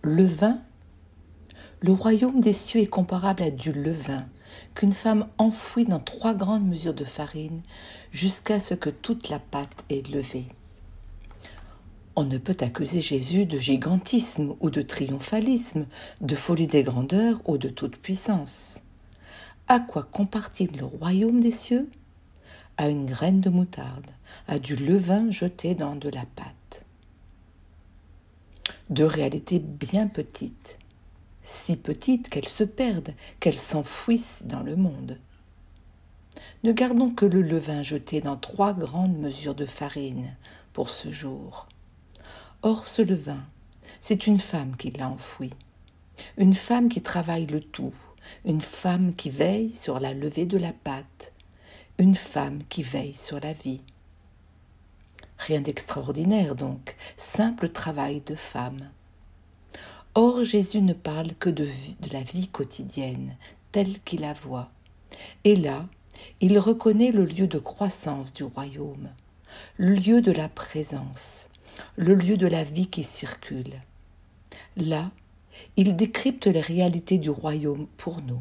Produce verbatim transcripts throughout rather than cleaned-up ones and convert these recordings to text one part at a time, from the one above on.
Le vin? Le royaume des cieux est comparable à du levain qu'une femme enfouit dans trois grandes mesures de farine jusqu'à ce que toute la pâte est levée. On ne peut accuser Jésus de gigantisme ou de triomphalisme, de folie des grandeurs ou de toute puissance. À quoi compare-t-il le royaume des cieux? À une graine de moutarde, à du levain jeté dans de la pâte. Deux réalités bien petites, si petites qu'elles se perdent, qu'elles s'enfouissent dans le monde. Ne gardons que le levain jeté dans trois grandes mesures de farine pour ce jour. Or ce levain, c'est une femme qui l'a enfoui, une femme qui travaille le tout, une femme qui veille sur la levée de la pâte, une femme qui veille sur la vie. Rien d'extraordinaire donc, simple travail de femme. Or Jésus ne parle que de, vie, de la vie quotidienne, telle qu'il la voit. Et là, il reconnaît le lieu de croissance du royaume, le lieu de la présence, le lieu de la vie qui circule. Là, il décrypte les réalités du royaume pour nous.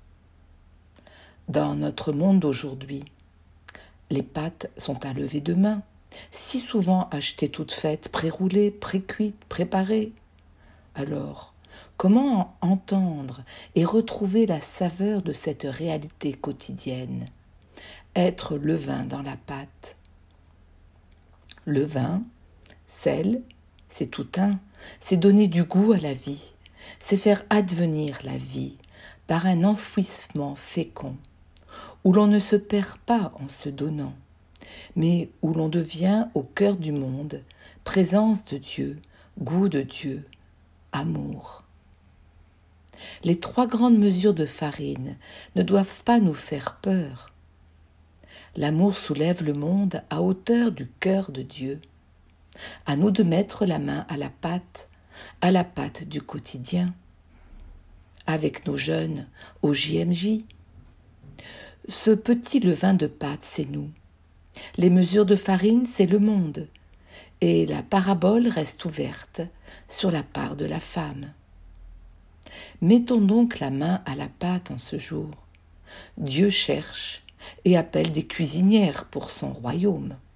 Dans notre monde d'aujourd'hui, les pâtes sont à lever de main, si souvent achetées toutes faites, pré-roulées, pré-cuites, préparées. Alors, comment entendre et retrouver la saveur de cette réalité quotidienne? Être levain dans la pâte. Le vin, sel, c'est tout un, c'est donner du goût à la vie, c'est faire advenir la vie par un enfouissement fécond, où l'on ne se perd pas en se donnant, mais où l'on devient au cœur du monde, présence de Dieu, goût de Dieu, amour. Les trois grandes mesures de farine ne doivent pas nous faire peur. L'amour soulève le monde à hauteur du cœur de Dieu. À nous de mettre la main à la pâte, à la pâte du quotidien. Avec nos jeunes au J M J. Ce petit levain de pâte, c'est nous. Les mesures de farine, c'est le monde. Et la parabole reste ouverte sur la part de la femme. Mettons donc la main à la pâte en ce jour. Dieu cherche et appelle des cuisinières pour son royaume.